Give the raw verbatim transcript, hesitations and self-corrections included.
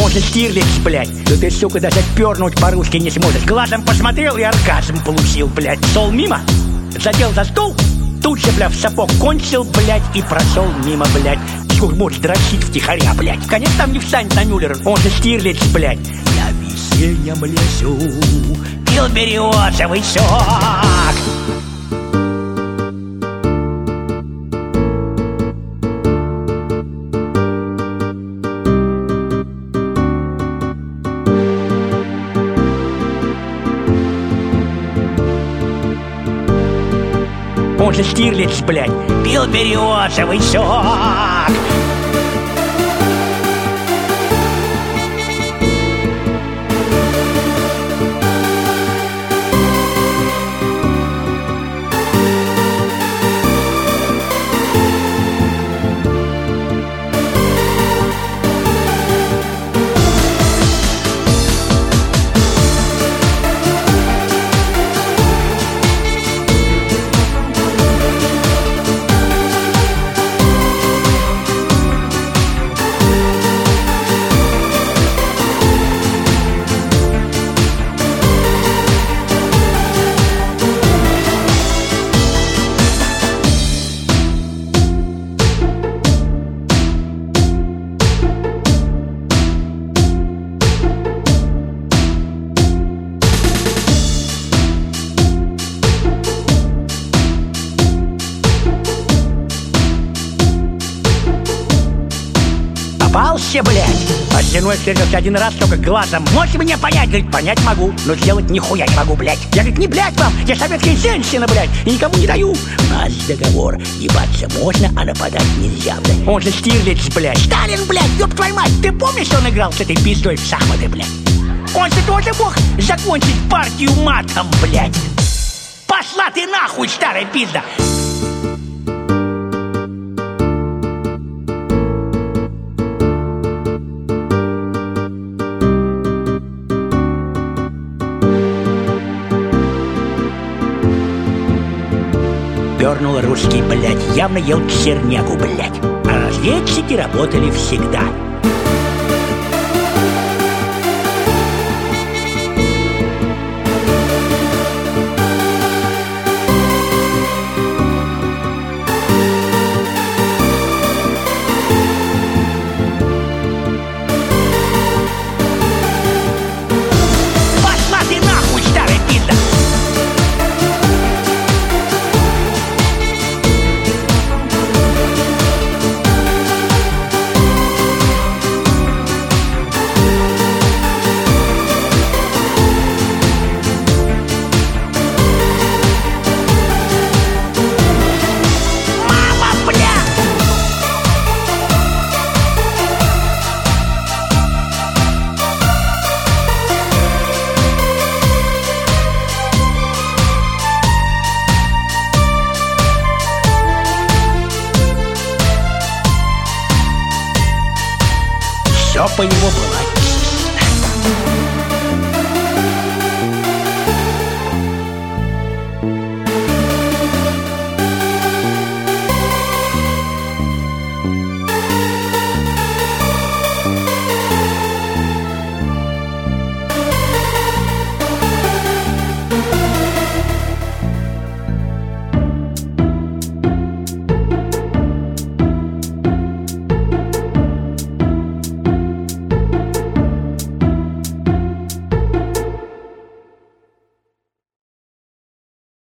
Он же Штирлиц, блядь. Да ты, сука, даже пернуть по-русски не сможешь. Глазом посмотрел и оргазм получил, блядь. Шел мимо, задел за стол, тут же, бля, в сапог кончил, блядь, и прошел мимо, блядь. Сколько может дрочить втихаря, блядь. Конечно, там не встанет на Мюллер. Он же Штирлиц, блядь. Я в весеннем лесу пил березовый сок. Он же Штирлиц, блядь, пил березовый сок. Попался, блядь. А с женой встретился один раз, только глазом. Можете меня понять? Говорит, понять могу, но сделать нихуя не могу, блядь. Я, говорит, не блядь вам, я советская женщина, блядь, и никому не даю. У нас договор, ебаться можно, а нападать нельзя, блядь. Он же Штирлиц, блядь. Сталин, блядь, ёб твою мать. Ты помнишь, что он играл с этой пиздой в шахматы, блядь? Он же тоже мог закончить партию матом, блядь. Пошла ты нахуй, старая пизда. Пернул русский, блядь, явно ел чернягу, блядь. А разведчики работали всегда. Пошла ты нахуй, старая пизда! Все по его плане.